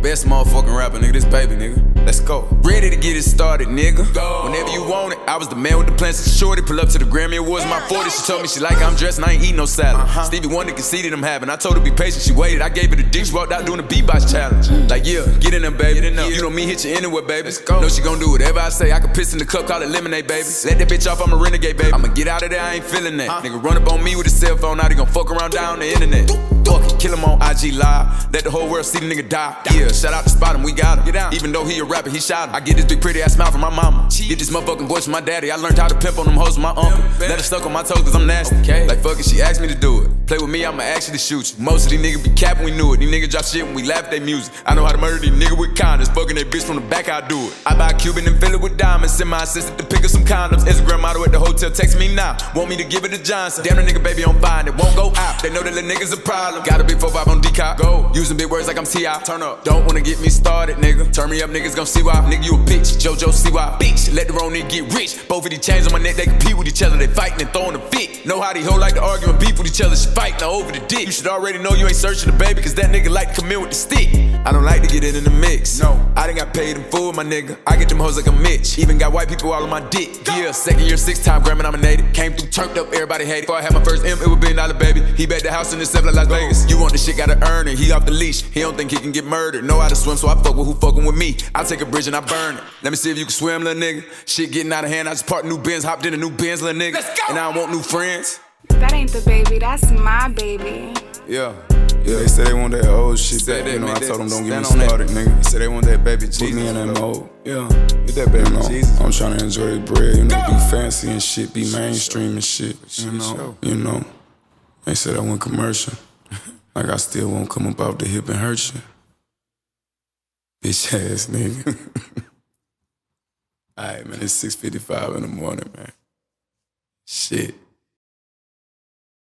Best motherfucking rapper, nigga, this baby, nigga. Let's go. Ready to get it started, nigga. Go. Whenever you want it, I was the man with the plans to shorty. Pull up to the Grammy Awards, my 40. She told me she like how I'm dressed and I ain't eating no salad. Stevie Wonder conceded I'm having. I told her be patient, she waited. I gave her the dick, she walked out doing the beatbox challenge. Like, yeah, get in there, baby. You know me, hit you anywhere, baby. Let's go. Know she gon' do whatever I say. I can piss in the cup, call it lemonade, baby. Let that bitch off, I'm a renegade, baby. I'ma get out of there, I ain't feeling that. Nigga run up on me with a cell phone, now they gon' fuck around down the internet. Fuck it, kill him on IG Live. Let the whole world see the nigga die. Yeah, shout out to Spot him, we got him. Get out. Even though he a rapper, he shot him. I get this big pretty ass smile from my mama. Get this motherfucking voice from my daddy. I learned how to pimp on them hoes with my uncle. Let her stuck on my toes cause I'm nasty. Like fuck it, she asked me to do it. Play with me, I'ma actually shoot you. Most of these niggas be capping, we knew it. These niggas drop shit when we laugh at their music. I know how to murder these niggas with condoms. Fucking that bitch from the back, I do it. I buy a Cuban and fill it with diamonds. Send my assistant to pick up some condoms. Instagram model at the hotel, text me now. Want me to give it to Johnson. Damn, the nigga baby on fire, it won't go out. They know that the niggas a problem. Got a big 4-5 on decop. Go. Using big words like I'm T.I. Turn up. Don't wanna get me started, nigga. Turn me up, niggas gon' see why. Nigga, you a bitch. JoJo, see why. Bitch, let the wrong nigga get rich. Both of these chains on my neck, they compete with each other. They fighting and throwing a fit. Know how these hoes like to argue and beef with each other. She fighting over the dick. You should already know you ain't searching the baby, cause that nigga like to come in with the stick. I don't like to get in the mix. No, I done got paid in full, my nigga. I get them hoes like a Mitch. Even got white people all on my dick. Yeah, second year, 6-time Grammy nominated. Came through, turned up, everybody hated. Before I had my first M, it was $1 billion, baby. He bet the house in the like Las Vegas. You want the shit, gotta earn it. He off the leash, he don't think he can get murdered. Know how to swim, so I fuck with who fucking with me. I take a bridge and I burn it. Let me see if you can swim, little nigga. Shit getting out of hand, I just parked new Benz, hopped in a new Benz, little nigga. Let's go. And I don't want new friends. That ain't the baby, that's my baby. Yeah. Yeah, they say they want that old shit back. You know, I told them don't get me started, nigga. They say they want that baby Jesus. Put me in that mode. Yeah, get that baby Jesus. I'm trying to enjoy the bread, you know, be fancy and shit, be mainstream and shit. You know. They said I went commercial. Like I still won't come up off the hip and hurt you. Bitch ass nigga. Alright, man, it's 6:55 in the morning, man. Shit.